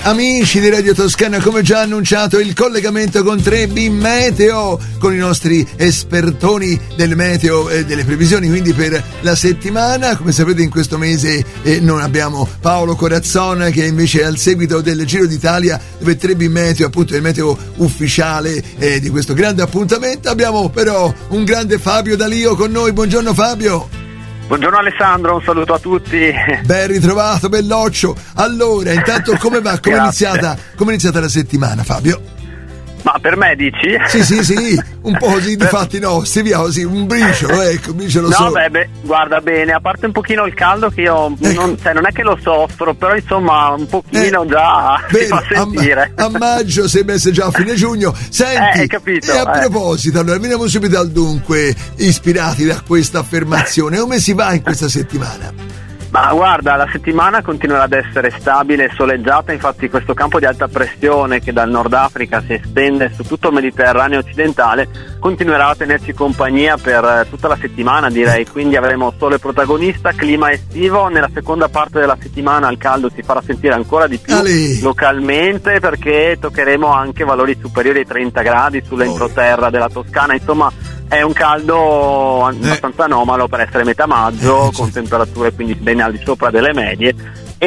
Amici di Radio Toscana, come già annunciato, il collegamento con 3B Meteo, con i nostri espertoni del meteo e delle previsioni, quindi per la settimana. Come sapete, in questo mese non abbiamo Paolo Corazzon, che invece è al seguito del Giro d'Italia, dove 3B Meteo, appunto il meteo ufficiale di questo grande appuntamento. Abbiamo però un grande Fabio D'Alio con noi. Buongiorno Fabio. Buongiorno Alessandro, un saluto a tutti. Ben ritrovato, belloccio. Allora, intanto come va? Come è iniziata la settimana, Fabio? Ma per me dici? Sì, un po' così, difatti nostri, via così, un briciolo, ecco, briciolo no, solo. Beh, guarda bene, a parte un pochino il caldo che io non è che lo soffro, però insomma un pochino già si fa sentire. A maggio sei messo già a fine giugno. Senti, hai capito, e a proposito, allora veniamo subito al dunque, ispirati da questa affermazione. Come si va in questa settimana? Ma guarda, la settimana continuerà ad essere stabile e soleggiata, infatti questo campo di alta pressione che dal Nord Africa si estende su tutto il Mediterraneo occidentale continuerà a tenerci compagnia per tutta la settimana, direi, quindi avremo sole protagonista, clima estivo. Nella seconda parte della settimana il caldo si farà sentire ancora di più localmente, perché toccheremo anche valori superiori ai 30 gradi sull'entroterra della Toscana. Insomma, è un caldo abbastanza anomalo per essere metà maggio, con temperature quindi ben al di sopra delle medie.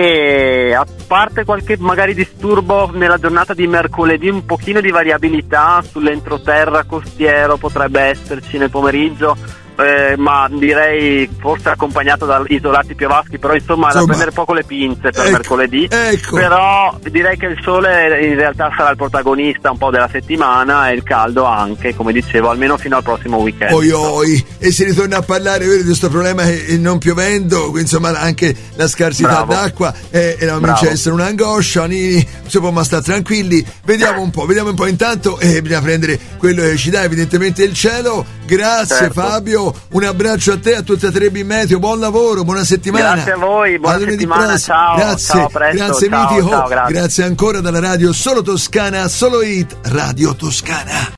E a parte qualche magari disturbo nella giornata di mercoledì, un pochino di variabilità sull'entroterra costiero potrebbe esserci nel pomeriggio, ma direi forse accompagnato da isolati piovaschi, però insomma da prendere poco le pinze per mercoledì. Però direi che il sole in realtà sarà il protagonista un po' della settimana, e il caldo anche, come dicevo, almeno fino al prossimo weekend. E si ritorna a parlare di questo problema che non piovendo, insomma anche la scarsità d'acqua comincia a essere un'angoscia. Si può ma stare tranquilli. Vediamo un po'. Intanto bisogna prendere quello che ci dà evidentemente il cielo. Grazie Fabio, un abbraccio a te, a tutta 3B Meteo, buon lavoro, buona settimana. Grazie a voi, buona settimana, ciao. Grazie, presto, grazie ciao, Mitico, ciao, grazie. Grazie ancora dalla radio Solo Toscana, Solo Hit, Radio Toscana.